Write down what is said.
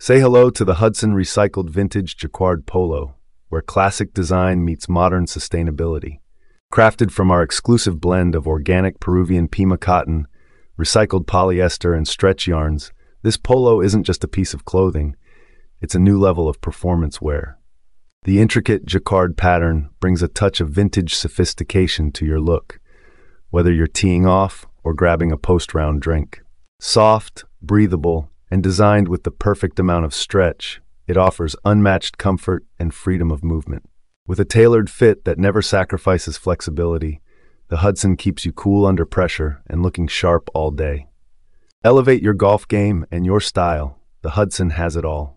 Say hello to the Hudson Recycled Vintage Jacquard Polo, where classic design meets modern sustainability. Crafted from our exclusive blend of organic Peruvian Pima cotton, recycled polyester, and stretch yarns, this polo isn't just a piece of clothing, it's a new level of performance wear. The intricate jacquard pattern brings a touch of vintage sophistication to your look, whether you're teeing off or grabbing a post-round drink. Soft, breathable, and designed with the perfect amount of stretch, it offers unmatched comfort and freedom of movement. With a tailored fit that never sacrifices flexibility, the Hudson keeps you cool under pressure and looking sharp all day. Elevate your golf game and your style. The Hudson has it all.